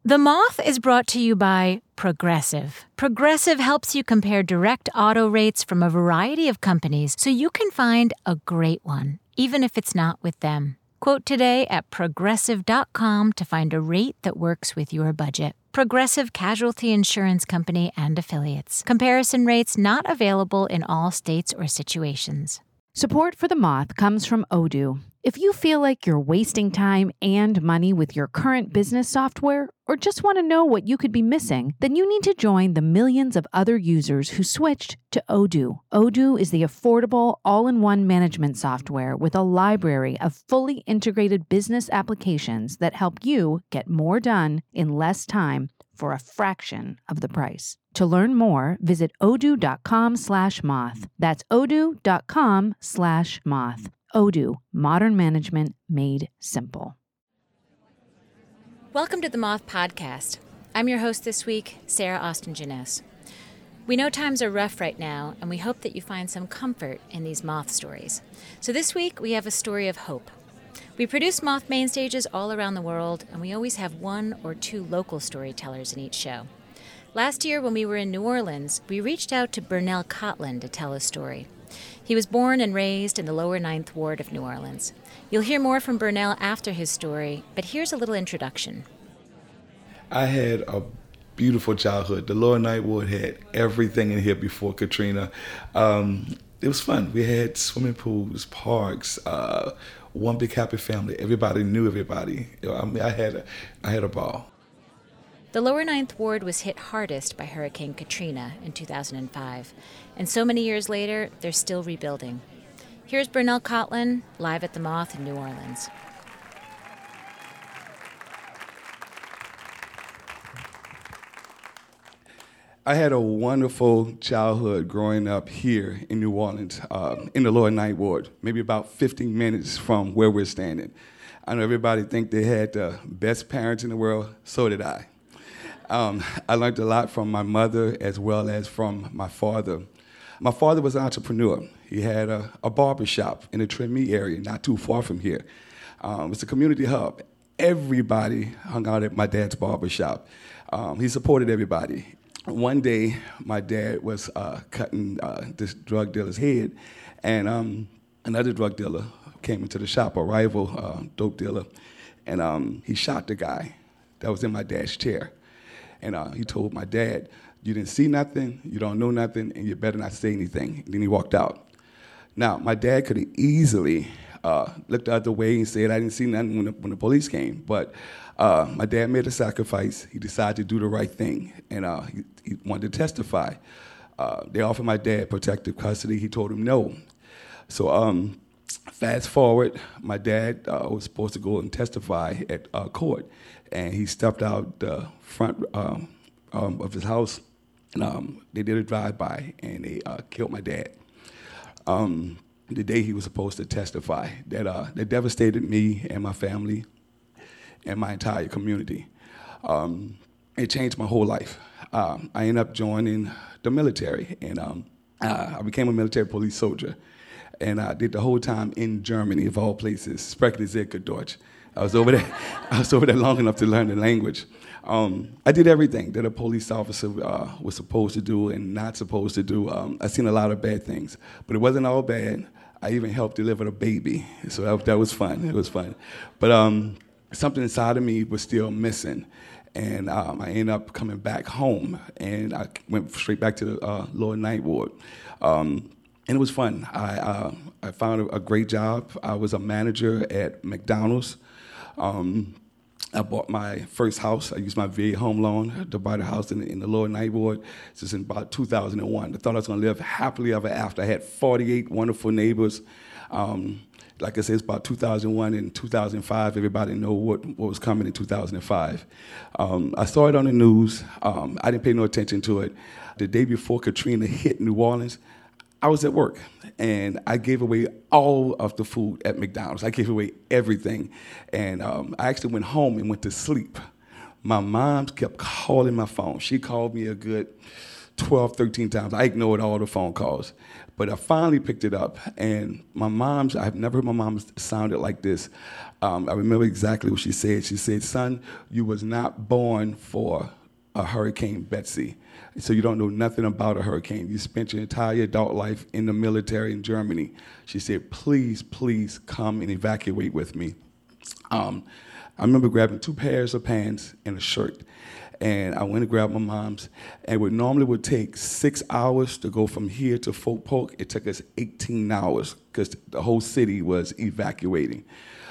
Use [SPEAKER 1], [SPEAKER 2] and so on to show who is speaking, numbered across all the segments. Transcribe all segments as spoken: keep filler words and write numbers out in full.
[SPEAKER 1] The Moth is brought to you by Progressive. Progressive helps you compare direct auto rates from a variety of companies so you can find a great one, even if it's not with them. Quote today at progressive dot com to find a rate that works with your budget. Progressive Casualty Insurance Company and Affiliates. Comparison rates not available in all states or situations.
[SPEAKER 2] Support for The Moth comes from Odoo. If you feel like you're wasting time and money with your current business software, or just want to know what you could be missing, then you need to join the millions of other users who switched to Odoo. Odoo is the affordable, all-in-one management software with a library of fully integrated business applications that help you get more done in less time for a fraction of the price. To learn more, visit odoo.com slash moth. That's odoo.com slash moth. Odoo, modern management made simple.
[SPEAKER 1] Welcome to the Moth Podcast. I'm your host this week, Sarah Austin Jeunesse. We know times are rough right now, and we hope that you find some comfort in these Moth stories. So this week, we have a story of hope. We produce Moth main stages all around the world, and we always have one or two local storytellers in each show. Last year, when we were in New Orleans, we reached out to Burnell Cotland to tell his story. He was born and raised in the lower Ninth Ward of New Orleans. You'll hear more from Burnell after his story, but here's a little introduction.
[SPEAKER 3] I had a beautiful childhood. The lower Ninth Ward had everything in here before Katrina. Um, it was fun. We had swimming pools, parks, uh, one big happy family. Everybody knew everybody. I mean, I had a, I had a ball.
[SPEAKER 1] The lower Ninth Ward was hit hardest by Hurricane Katrina in two thousand five, and so many years later, they're still rebuilding. Here's Burnell Cotland, live at the Moth in New Orleans.
[SPEAKER 3] I had a wonderful childhood growing up here in New Orleans, uh, in the lower Ninth Ward, maybe about fifteen minutes from where we're standing. I know everybody think they had the best parents in the world, so did I. Um, I learned a lot from my mother as well as from my father. My father was an entrepreneur. He had a, a barber shop in the Treme area, not too far from here. Um, it's a community hub. Everybody hung out at my dad's barber shop. Um, he supported everybody. One day, my dad was uh, cutting uh, this drug dealer's head, and um, another drug dealer came into the shop, a rival uh, dope dealer, and um, he shot the guy that was in my dad's chair. And uh, he told my dad, "You didn't see nothing, you don't know nothing, and you better not say anything." And then he walked out. Now, my dad could have easily uh, looked the other way and said, "I didn't see nothing," when the, when the police came. But uh, my dad made a sacrifice. He decided to do the right thing, and uh, he, he wanted to testify. Uh, they offered my dad protective custody. He told him no. So um, fast forward, my dad uh, was supposed to go and testify at uh, court, and he stepped out the front um, um, of his house, and um, they did a drive-by, and they uh, killed my dad. Um, the day he was supposed to testify, that uh, that devastated me and my family and my entire community. Um, it changed my whole life. Um, I ended up joining the military, and um, uh, I became a military police soldier. And I did the whole time in Germany, of all places, Sprechen Sie gut Deutsch. I was over there. I was over there long enough to learn the language. Um, I did everything that a police officer uh, was supposed to do and not supposed to do. Um, I've seen a lot of bad things, but it wasn't all bad. I even helped deliver the baby, so that, that was fun. It was fun. But um, something inside of me was still missing, and um, I ended up coming back home, and I went straight back to the uh, lower Ninth Ward. Um, And it was fun. I uh, I found a, a great job. I was a manager at McDonald's. Um, I bought my first house. I used my V A home loan to buy the house in the, in the lower Ninth Ward. This is in about two thousand one. I thought I was going to live happily ever after. I had forty-eight wonderful neighbors. Um, like I said, it's about two thousand one and two thousand five. Everybody know what, what was coming in two thousand five. Um, I saw it on the news. Um, I didn't pay no attention to it. The day before Katrina hit New Orleans, I was at work, and I gave away all of the food at McDonald's. I gave away everything, and um, I actually went home and went to sleep. My mom kept calling my phone. She called me a good twelve, thirteen times. I ignored all the phone calls. But I finally picked it up, and my mom's, I've never heard my mom sounded like this. Um, I remember exactly what she said. She said, son, you was not born for a Hurricane Betsy. So you don't know nothing about a hurricane. You spent your entire adult life in the military in Germany. She said, please, please come and evacuate with me. Um, I remember grabbing two pairs of pants and a shirt. And I went and grabbed my mom's. And what normally would take six hours to go from here to Fort Polk, it took us eighteen hours because the whole city was evacuating.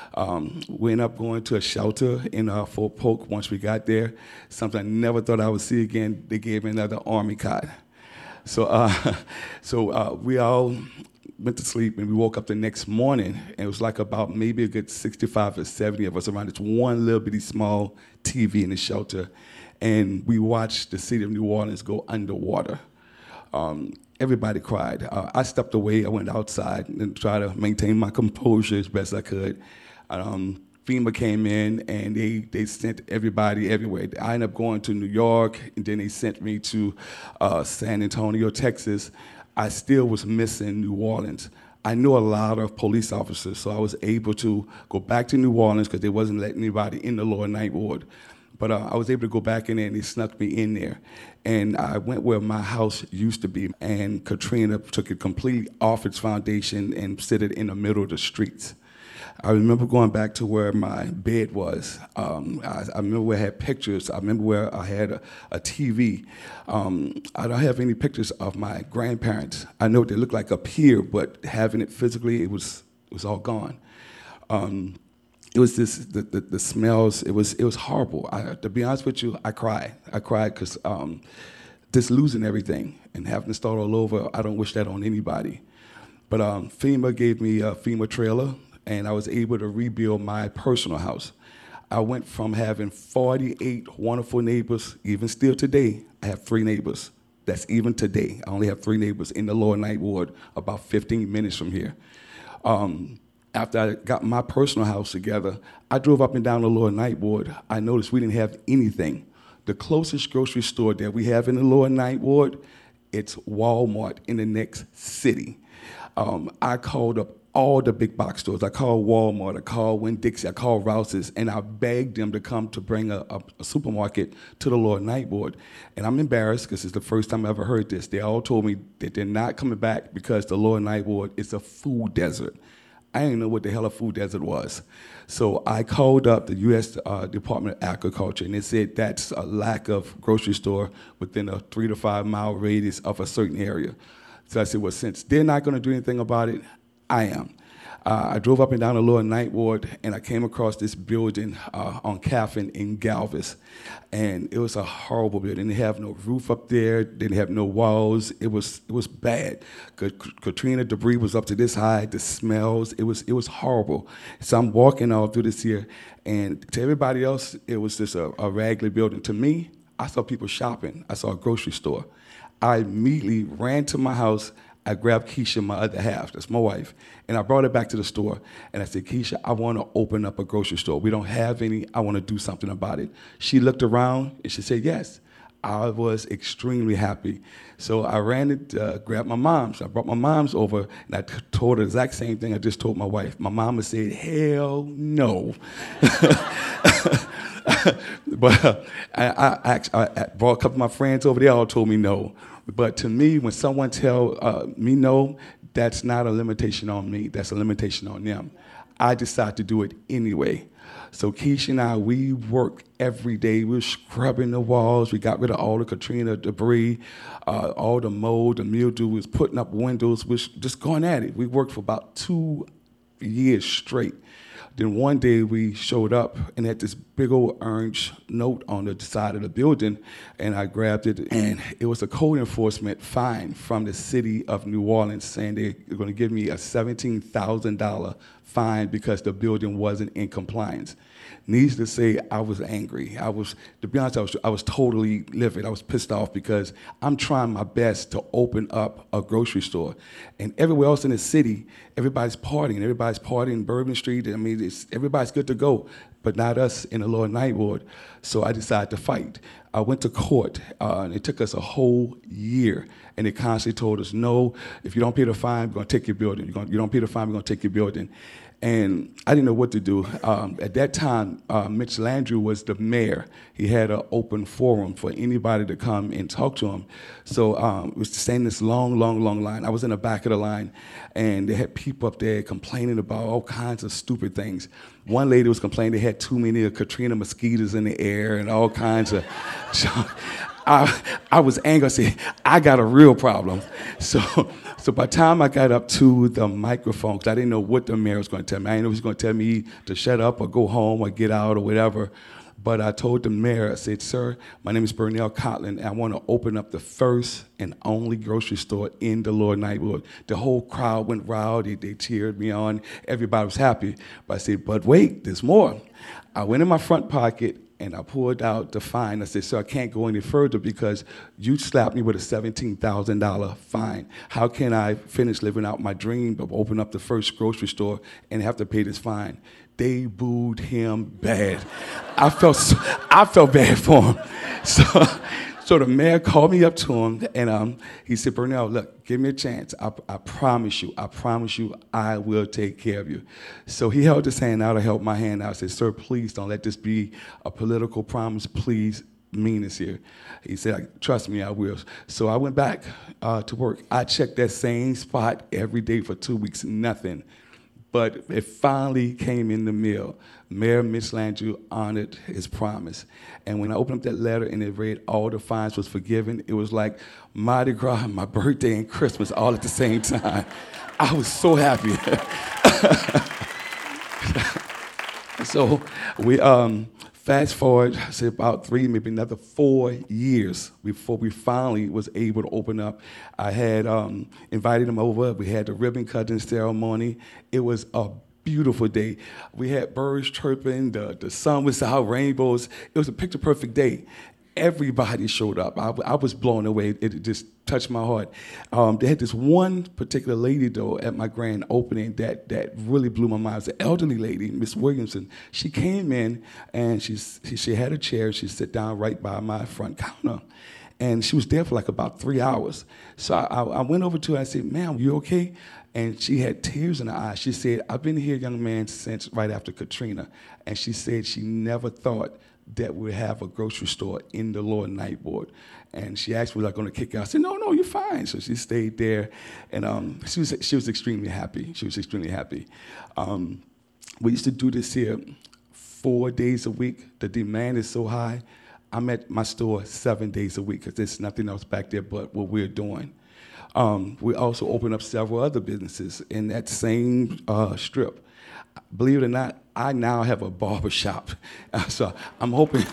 [SPEAKER 3] Um, we ended up going to a shelter in uh, Fort Polk once we got there. Something I never thought I would see again. They gave me another Army cot. So, uh, so uh, we all went to sleep, and we woke up the next morning, and it was like about maybe a good sixty-five or seventy of us around this one little bitty small T V in the shelter, and we watched the city of New Orleans go underwater. Um, everybody cried. Uh, I stepped away. I went outside and tried to maintain my composure as best I could. Um, FEMA came in, and they, they sent everybody everywhere. I ended up going to New York, and then they sent me to uh, San Antonio, Texas. I still was missing New Orleans. I knew a lot of police officers, so I was able to go back to New Orleans because they wasn't letting anybody in the Lower Ninth Ward. But uh, I was able to go back in there, and they snuck me in there. And I went where my house used to be, and Katrina took it completely off its foundation and set it in the middle of the streets. I remember going back to where my bed was. Um, I, I remember where I had pictures. I remember where I had a, a T V. Um, I don't have any pictures of my grandparents. I know what they look like up here, but having it physically, it was it was all gone. Um, it was this the, the, the smells. It was it was horrible. I, to be honest with you, I cried. I cried because um, just losing everything and having to start all over. I don't wish that on anybody. But um, FEMA gave me a FEMA trailer, and I was able to rebuild my personal house. I went from having forty-eight wonderful neighbors, even still today, I have three neighbors. That's even today. I only have three neighbors in the Lower Ninth Ward, about fifteen minutes from here. Um, after I got my personal house together, I drove up and down the Lower Ninth Ward. I noticed we didn't have anything. The closest grocery store that we have in the Lower Ninth Ward, it's Walmart in the next city. Um, I called up all the big box stores. I called Walmart, I called Winn-Dixie, I called Rouse's, and I begged them to come to bring a, a, a supermarket to the Lower Ninth Ward. And I'm embarrassed because it's the first time I ever heard this. They all told me that they're not coming back because the Lower Ninth Ward is a food desert. I didn't know what the hell a food desert was. So I called up the U S Uh, Department of Agriculture, and they said that's a lack of grocery store within a three to five mile radius of a certain area. So I said, well, since they're not going to do anything about it, I am. Uh, I drove up and down the Lower Ninth Ward, and I came across this building uh, on Caffin in Galvez, and it was a horrible building. They didn't have no roof up there. They didn't have no walls. It was it was bad. Katrina debris was up to this high. The smells. It was it was horrible. So I'm walking all through this here, and to everybody else, it was just a, a raggedy building. To me, I saw people shopping. I saw a grocery store. I immediately ran to my house. I grabbed Keisha, my other half, that's my wife, and I brought her back to the store, and I said, Keisha, I want to open up a grocery store. We don't have any. I want to do something about it. She looked around, and she said, yes. I was extremely happy. So I ran and uh, grabbed my mom's. I brought my mom's over, and I t- told her the exact same thing I just told my wife. My mama said, hell no. But uh, I, I, I, I brought a couple of my friends over. They all told me no. But to me, when someone tell uh, me no, that's not a limitation on me. That's a limitation on them. I decide to do it anyway. So Keisha and I, we work every day. We were scrubbing the walls. We got rid of all the Katrina debris, uh, all the mold, the mildew. We was putting up windows. We was just going at it. We worked for about two years straight. Then one day we showed up and had this big old orange note on the side of the building, and I grabbed it, and it was a code enforcement fine from the city of New Orleans saying they were going to give me a seventeen thousand dollars fine because the building wasn't in compliance. Needless to say, I was angry. I was, to be honest, I was, I was totally livid. I was pissed off because I'm trying my best to open up a grocery store. And everywhere else in the city, everybody's partying. Everybody's partying in Bourbon Street. I mean, it's, everybody's good to go, but not us in the Lower Ninth Ward. So I decided to fight. I went to court, uh, and it took us a whole year. And they constantly told us, no, if you don't pay the fine, we're going to take your building. You're gonna, you don't pay the fine, we're going to take your building. And I didn't know what to do. Um, at that time, uh, Mitch Landrieu was the mayor. He had an open forum for anybody to come and talk to him. So um, it was standing this long, long, long line. I was in the back of the line, and they had people up there complaining about all kinds of stupid things. One lady was complaining they had too many of Katrina mosquitoes in the air and all kinds of junk. I, I was angry. I said, I got a real problem. So so by the time I got up to the microphone, because I didn't know what the mayor was going to tell me. I didn't know he was going to tell me to shut up or go home or get out or whatever. But I told the mayor, I said, sir, my name is Burnell Cotlin, and I want to open up the first and only grocery store in the Lower Ninth Ward. The whole crowd went wild. They, they cheered me on. Everybody was happy. But I said, but wait, there's more. I went in my front pocket, and I pulled out the fine. I said, sir, I can't go any further because you slapped me with a seventeen thousand dollars fine. How can I finish living out my dream of opening up the first grocery store and have to pay this fine? They booed him bad. I felt so, I felt bad for him. So, so the mayor called me up to him, and um, he said, Burnell, look, give me a chance. I, I promise you, I promise you, I will take care of you. So he held his hand out. I held my hand out. I said, sir, please don't let this be a political promise. Please mean this here. He said, trust me, I will. So I went back uh, to work. I checked that same spot every day for two weeks, nothing. But it finally came in the mail. Mayor Mitch Landrieu honored his promise. And when I opened up that letter and it read all the fines was forgiven, it was like Mardi Gras, my birthday, and Christmas all at the same time. I was so happy. So we um, fast forward, say about three, maybe another four years before we finally was able to open up. I had um, invited them over. We had the ribbon cutting ceremony. It was a beautiful day. We had birds chirping. The, the sun was out, rainbows. It was a picture-perfect day. Everybody showed up. I, I was blown away. It just touched my heart. Um, they had this one particular lady, though, at my grand opening that, that really blew my mind. It was an elderly lady, Miss Williamson. She came in, and she, she, she had a chair. She sat down right by my front counter. And she was there for like about three hours. So I, I went over to her. I said, ma'am, you okay? And she had tears in her eyes. She said, I've been here, young man, since right after Katrina. And she said she never thought that we have a grocery store in the Lower Ninth Ward. And she asked me, was I going to kick out? I said, no, no, you're fine. So she stayed there, and um, she was she was extremely happy. She was extremely happy. Um, we used to do this here four days a week. The demand is so high. I'm at my store seven days a week because there's nothing else back there but what we're doing. Um, we also opened up several other businesses in that same uh, strip. Believe it or not, I now have a barber shop. Uh, so I'm hoping,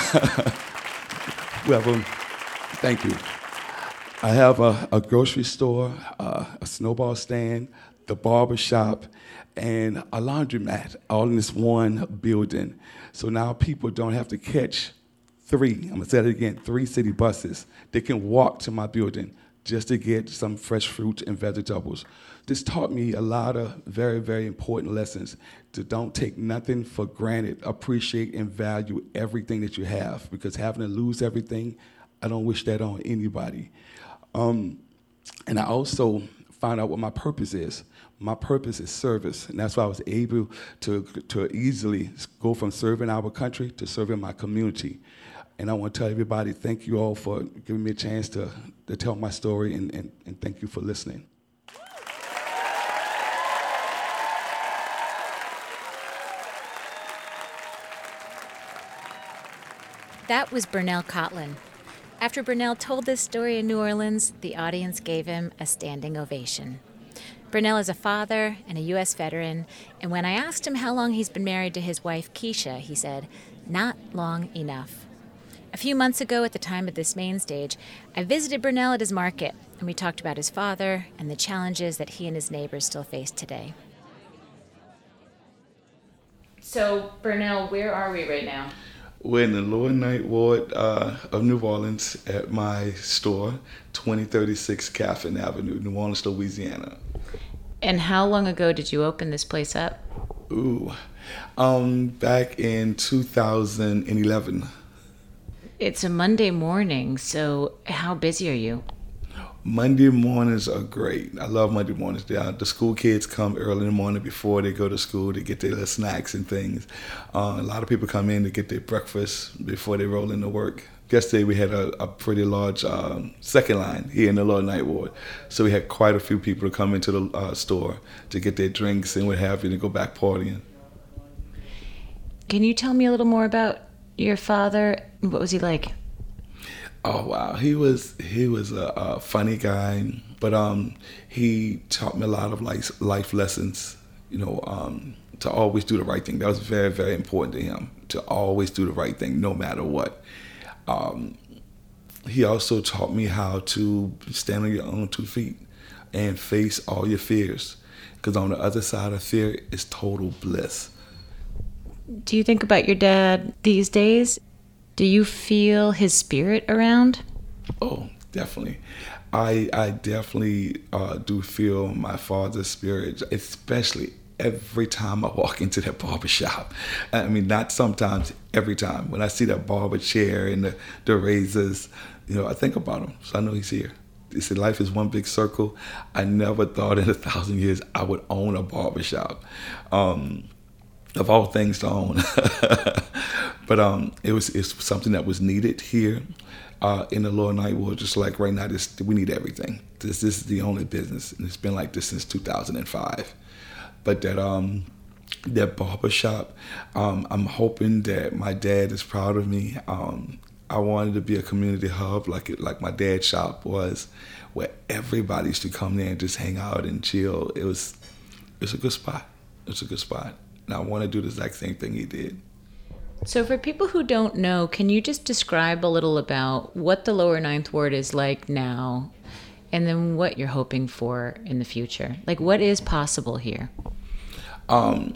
[SPEAKER 3] well, um, thank you. I have a, a grocery store, uh, a snowball stand, the barber shop, and a laundromat, all in this one building. So now people don't have to catch three, I'm gonna say it again, three city buses. They can walk to my building just to get some fresh fruits and vegetables. This taught me a lot of very, very important lessons. To don't take nothing for granted. Appreciate and value everything that you have, because having to lose everything, I don't wish that on anybody. Um, and I also found out what my purpose is. My purpose is service, and that's why I was able to, to easily go from serving our country to serving my community. And I want to tell everybody, thank you all for giving me a chance to, to tell my story, and, and, and thank you for listening.
[SPEAKER 1] That was Burnell Cotlin. After Burnell told this story in New Orleans, the audience gave him a standing ovation. Burnell is a father and a U S veteran, and when I asked him how long he's been married to his wife, Keisha, he said, not long enough. A few months ago, at the time of this main stage, I visited Burnell at his market, and we talked about his father and the challenges that he and his neighbors still face today. So, Burnell, where are we right now?
[SPEAKER 3] We're in the Lower Ninth Ward uh, of New Orleans at my store, twenty thirty-six Catherine Avenue, New Orleans, Louisiana.
[SPEAKER 1] And how long ago did you open this place up?
[SPEAKER 3] Ooh, um, back in two thousand eleven.
[SPEAKER 1] It's a Monday morning, so how busy are you?
[SPEAKER 3] Monday mornings are great. I love Monday mornings. The, the school kids come early in the morning before they go to school to get their little snacks and things. Uh, a lot of people come in to get their breakfast before they roll into work. Yesterday we had a, a pretty large um, second line here in the Lower Ninth Ward. So we had quite a few people to come into the uh, store to get their drinks and what have you to go back partying.
[SPEAKER 1] Can you tell me a little more about your father? What was he like?
[SPEAKER 3] Oh wow, he was he was a, a funny guy, but um, he taught me a lot of life life lessons. You know, um, to always do the right thing. That was very very important to him. To always do the right thing, no matter what. Um, he also taught me how to stand on your own two feet and face all your fears, because on the other side of fear is total bliss.
[SPEAKER 1] Do you think about your dad these days? Do you feel his spirit around?
[SPEAKER 3] Oh, definitely. I I definitely uh, do feel my father's spirit, especially every time I walk into that barber shop. I mean, not sometimes, every time. When I see that barber chair and the, the razors, you know, I think about him. So I know he's here. They said life is one big circle. I never thought in a thousand years I would own a barber shop. Um, of all things to own. But um, it was it's something that was needed here uh, in the Lower Ninth Ward. Just like right now, this, we need everything. This, this is the only business, and it's been like this since two thousand five. But that um, that barbershop, um, I'm hoping that my dad is proud of me. Um, I wanted to be a community hub like it, like my dad's shop was, where everybody used to come there and just hang out and chill. It was it's a good spot. It's a good spot. And I want to do the exact same thing he did.
[SPEAKER 1] So for people who don't know, can you just describe a little about what the Lower Ninth Ward is like now, and then what you're hoping for in the future? Like, what is possible here?
[SPEAKER 3] Um,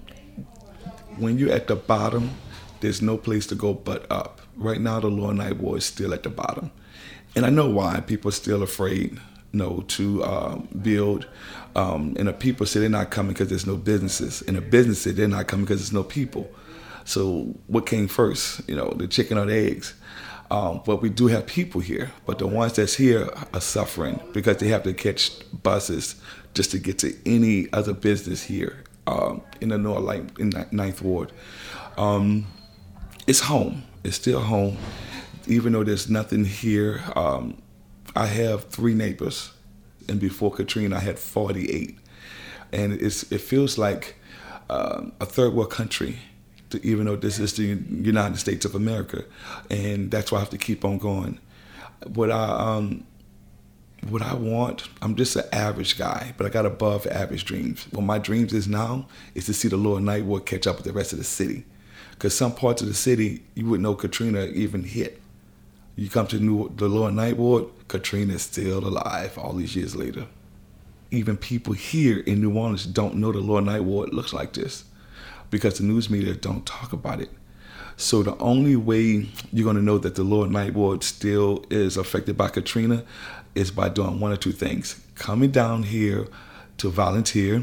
[SPEAKER 3] when you're at the bottom, there's no place to go but up. Right now, the Lower Ninth Ward is still at the bottom. And I know why. People are still afraid, you know, to uh, build. Um, and the people say they're not coming because there's no businesses. And the businesses say they're not coming because there's no people. So what came first, you know, the chicken or the eggs? Um, but we do have people here, but the ones that's here are suffering because they have to catch buses just to get to any other business here um, in the North Light, in the Ninth Ward. Um, it's home. It's still home, even though there's nothing here. Um, I have three neighbors, and before Katrina, I had forty-eight, and it's it feels like uh, a third world country. Even though this is the United States of America, and that's why I have to keep on going. What I um, what I want, I'm just an average guy, but I got above average dreams. What my dreams is now is to see the Lower Ninth Ward catch up with the rest of the city, because some parts of the city you wouldn't know Katrina even hit. You come to New, the Lower Ninth Ward, Katrina is still alive all these years later. Even people here in New Orleans don't know the Lower Ninth Ward looks like this, because the news media don't talk about it. So the only way you're going to know that the Lower Ninth Ward still is affected by Katrina is by doing one or two things. Coming down here to volunteer,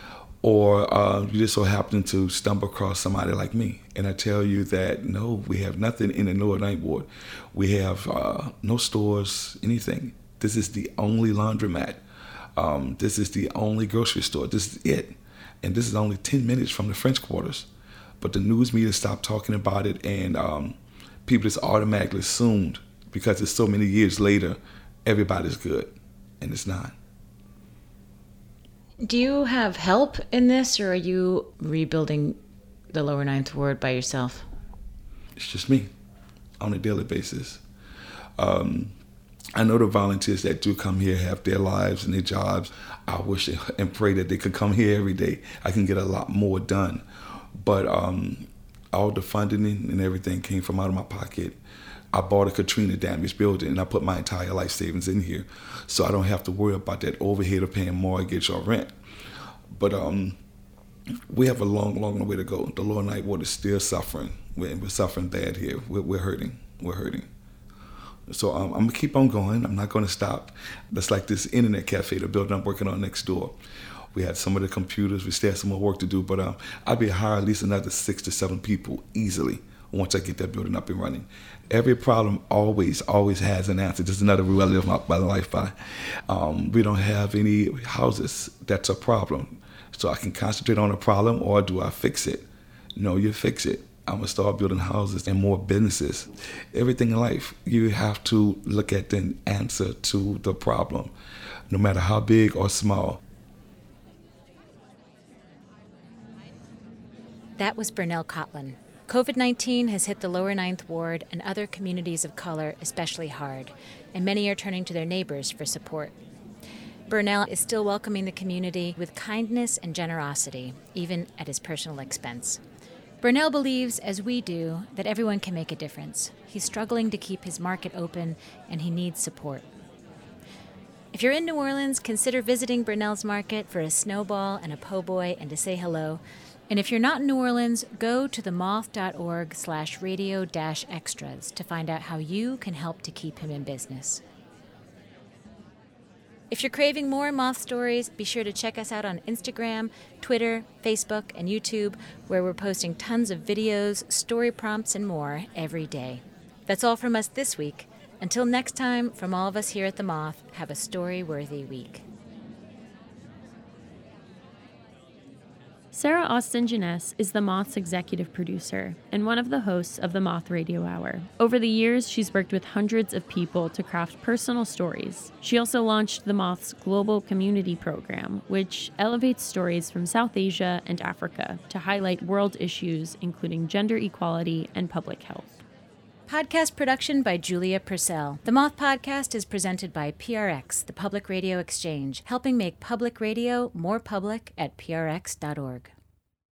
[SPEAKER 3] or uh, you just so happen to stumble across somebody like me. And I tell you that, no, we have nothing in the Lower Ninth Ward. We have uh, no stores, anything. This is the only laundromat. Um, this is the only grocery store. This is it. And this is only ten minutes from the French Quarters. But the news media stopped talking about it, and um, people just automatically assumed, because it's so many years later, everybody's good. And it's not.
[SPEAKER 1] Do you have help in this, or are you rebuilding the Lower Ninth Ward by yourself?
[SPEAKER 3] It's just me on a daily basis. Um, I know the volunteers that do come here have their lives and their jobs. I wish and pray that they could come here every day. I can get a lot more done. But um, all the funding and everything came from out of my pocket. I bought a Katrina damaged building, and I put my entire life savings in here, so I don't have to worry about that overhead of paying mortgage or rent. But um, we have a long, long way to go. The Lower Ninth Ward is still suffering. We're, we're suffering bad here. We're, we're hurting. We're hurting. So um, I'm gonna keep on going. I'm not gonna stop. That's like this internet cafe, the building I'm working on next door. We had some of the computers. We still have some more work to do, but um, I'll be hiring at least another six to seven people easily
[SPEAKER 4] once I get that building up and running. Every problem always, always has an answer. This is another rule I live my, my life by. Um, we don't have any houses that's a problem. So I can concentrate on a problem, or do I fix it? No, you fix it. I'm gonna start building houses and more businesses. Everything in life, you have to look at the answer to the problem, no matter how big or small.
[SPEAKER 1] That was Burnell Cotlin. COVID nineteen has hit the lower Ninth Ward and other communities of color especially hard, and many are turning to their neighbors for support. Burnell is still welcoming the community with kindness and generosity, even at his personal expense. Burnell believes, as we do, that everyone can make a difference. He's struggling to keep his market open, and he needs support. If you're in New Orleans, consider visiting Burnell's Market for a snowball and a po' boy and to say hello. And if you're not in New Orleans, go to themoth.org slash radio dash extras to find out how you can help to keep him in business. If you're craving more Moth stories, be sure to check us out on Instagram, Twitter, Facebook, and YouTube, where we're posting tons of videos, story prompts, and more every day. That's all from us this week. Until next time, from all of us here at The Moth, have a story-worthy week.
[SPEAKER 5] Sarah Austin Jeunesse is The Moth's executive producer and one of the hosts of The Moth Radio Hour. Over the years, she's worked with hundreds of people to craft personal stories. She also launched The Moth's Global Community Program, which elevates stories from South Asia and Africa to highlight world issues, including gender equality and public health.
[SPEAKER 1] Podcast production by Julia Purcell. The Moth Podcast is presented by P R X, the Public Radio Exchange, helping make public radio more public at p r x dot org.